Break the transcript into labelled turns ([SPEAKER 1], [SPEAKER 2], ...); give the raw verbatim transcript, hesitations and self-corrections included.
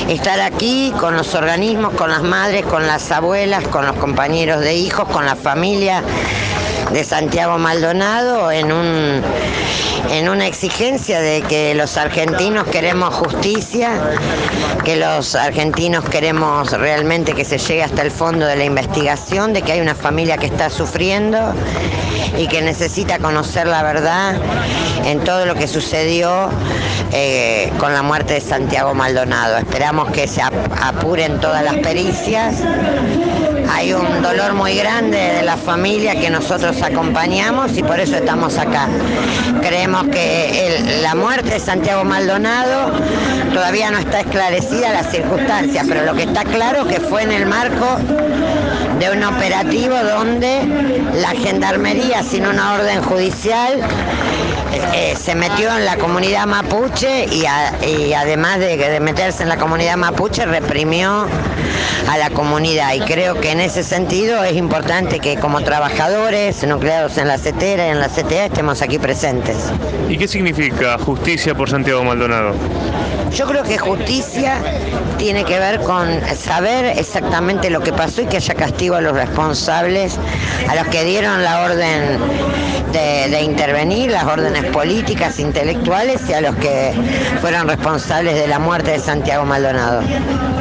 [SPEAKER 1] estar aquí con los organismos, con las madres, con las abuelas, con los compañeros de hijos, con la familia de Santiago Maldonado en un en una exigencia de que los argentinos queremos justicia, que los argentinos queremos realmente que se llegue hasta el fondo de la investigación, de que hay una familia que está sufriendo y que necesita conocer la verdad en todo lo que sucedió eh, con la muerte de Santiago Maldonado. Esperamos que se apuren todas las pericias. Hay un dolor muy grande de la familia que nosotros acompañamos y por eso estamos acá. Creemos que el, la muerte de Santiago Maldonado todavía no está esclarecida las circunstancias, pero lo que está claro es que fue en el marco de un operativo donde la gendarmería, sin una orden judicial, eh, se metió en la comunidad mapuche y, a, y además de, de meterse en la comunidad mapuche, reprimió a la comunidad. Y creo que en ese sentido es importante que como trabajadores nucleados en la CETERA y en la C T A estemos aquí presentes.
[SPEAKER 2] ¿Y qué significa justicia por Santiago Maldonado?
[SPEAKER 1] Yo creo que justicia tiene que ver con saber exactamente lo que pasó y que haya castigo a los responsables, a los que dieron la orden de, de intervenir, las órdenes políticas, intelectuales y a los que fueron responsables de la muerte de Santiago Maldonado.